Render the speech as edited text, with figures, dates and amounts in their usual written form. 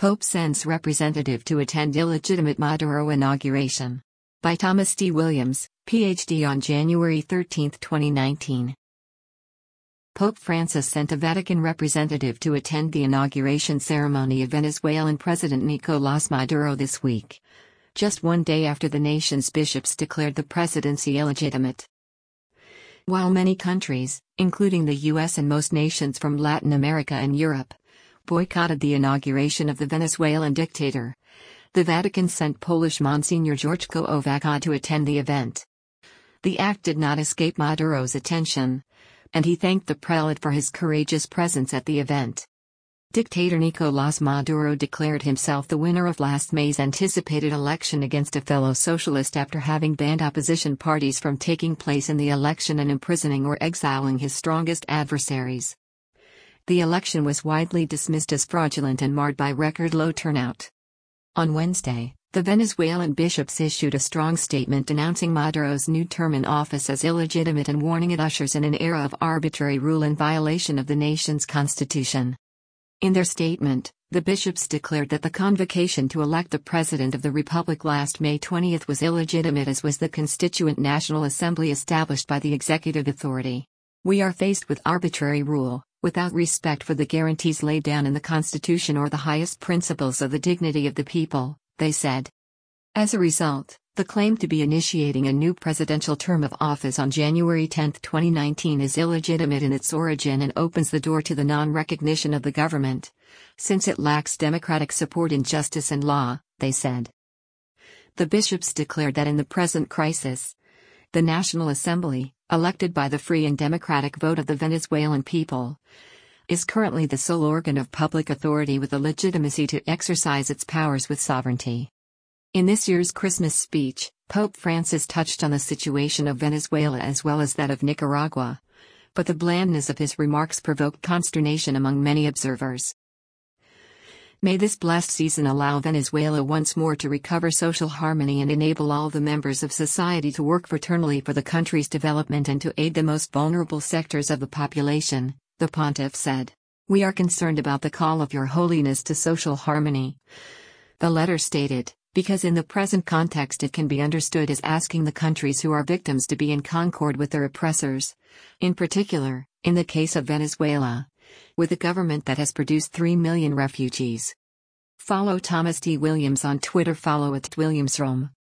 Pope sends representative to attend illegitimate Maduro inauguration. By Thomas D. Williams, Ph.D. on January 13, 2019. Pope Francis sent a Vatican representative to attend the inauguration ceremony of Venezuelan President Nicolás Maduro this week, just one day after the nation's bishops declared the presidency illegitimate. While many countries, including the U.S. and most nations from Latin America and Europe, boycotted the inauguration of the Venezuelan dictator, the Vatican sent Polish Monsignor Georgko Owacka to attend the event. The act did not escape Maduro's attention, and he thanked the prelate for his courageous presence at the event. Dictator Nicolás Maduro declared himself the winner of last May's anticipated election against a fellow socialist after having banned opposition parties from taking place in the election and imprisoning or exiling his strongest adversaries. The election was widely dismissed as fraudulent and marred by record-low turnout. On Wednesday, the Venezuelan bishops issued a strong statement denouncing Maduro's new term in office as illegitimate and warning it ushers in an era of arbitrary rule in violation of the nation's constitution. In their statement, the bishops declared that the convocation to elect the President of the Republic last May 20 was illegitimate, as was the Constituent National Assembly established by the executive authority. "We are faced with arbitrary rule, without respect for the guarantees laid down in the Constitution or the highest principles of the dignity of the people," they said. As a result, the claim to be initiating a new presidential term of office on January 10, 2019 is illegitimate in its origin and opens the door to the non-recognition of the government, since it lacks democratic support in justice and law, they said. The bishops declared that in the present crisis, the National Assembly, elected by the free and democratic vote of the Venezuelan people, is currently the sole organ of public authority with the legitimacy to exercise its powers with sovereignty. In this year's Christmas speech, Pope Francis touched on the situation of Venezuela as well as that of Nicaragua, but the blandness of his remarks provoked consternation among many observers. May this blessed season allow Venezuela once more to recover social harmony and enable all the members of society to work fraternally for the country's development and to aid the most vulnerable sectors of the population, the pontiff said. "We are concerned about the call of Your Holiness to social harmony," the letter stated, because in the present context it can be understood as asking the countries who are victims to be in concord with their oppressors, in particular, in the case of Venezuela, with a government that has produced 3 million refugees. Follow Thomas D. Williams on Twitter. Follow @WilliamsRome.